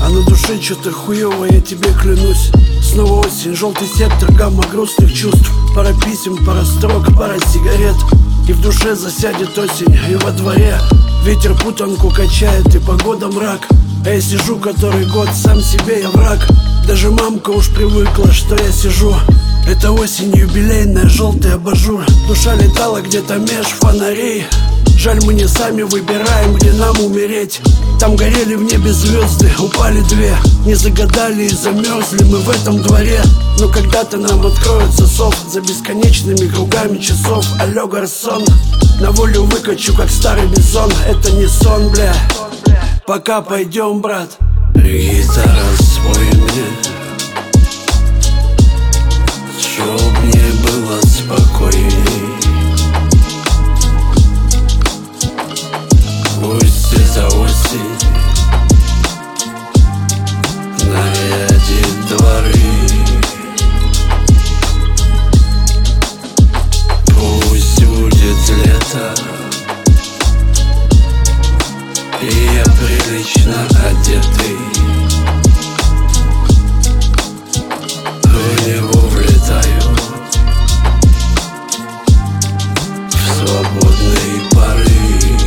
а на душе что-то хуёво, я тебе клянусь. Снова осень, желтый сектор, гамма грустных чувств. Пара писем, пара строк, пара сигарет. И в душе засядет осень, и во дворе ветер путанку качает, и погода мрак. А я сижу который год, сам себе я враг. Даже мамка уж привыкла, что я сижу. Это осень юбилейная, желтый абажур. Душа летала где-то меж фонарей. Жаль, мы не сами выбираем, где нам умереть. Там горели в небе звезды, упали две. Не загадали и замерзли мы в этом дворе. Но когда-то нам откроется сов за бесконечными кругами часов. Алло, гарсон, на волю выкачу, как старый бизон. Это не сон, бля. Пока пойдем, брат. Гитара, спой мне, чтоб мне было спокойней. Пусть эта осень нарядит дворы. Пусть будет лето, и я прилично одетый в него влетаю в свободный порыв.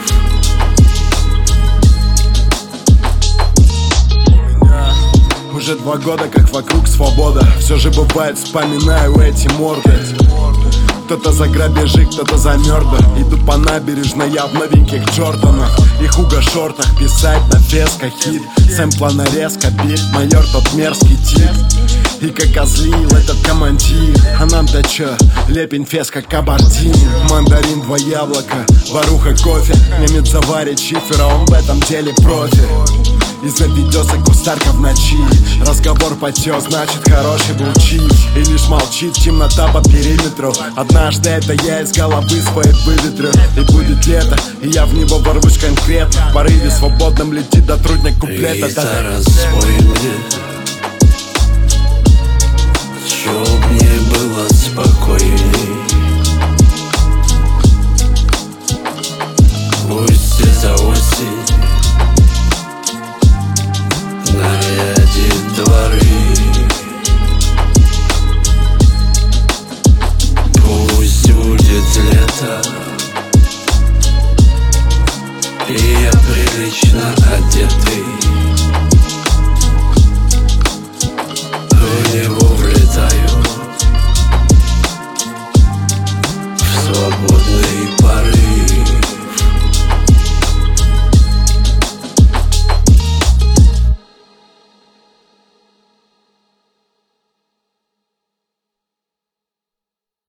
Уже 2 года, как вокруг свобода. Все же бывает, вспоминаю эти морды. Кто-то за грабежи, кто-то за мёрдер. Иду по набережной, я в новеньких Джорданах и хуга-шортах. Писать на фесках хит, сэмпла нарезка, бит. Майор тот мерзкий тип. И как озлил этот командир. А нам-то чё? Лепень феска кабардин. Мандарин, 2 яблока, варуха кофе. Немец заварит шифер, а он в этом деле профи. И заведется кустарка в ночи. Разговор потек, значит хороший был чиф. И лишь молчит темнота по периметру. Однажды это я из головы своей выветрю. И будет лето, и я в него ворвусь конкретно. В порыве свободном летит до трудных куплета. Гитара, спой мне, чтоб мне было спокойней. Пусть эта осень нарядит дворы. Пусть будет лето, и я прилично одетый в него влетаю в свободный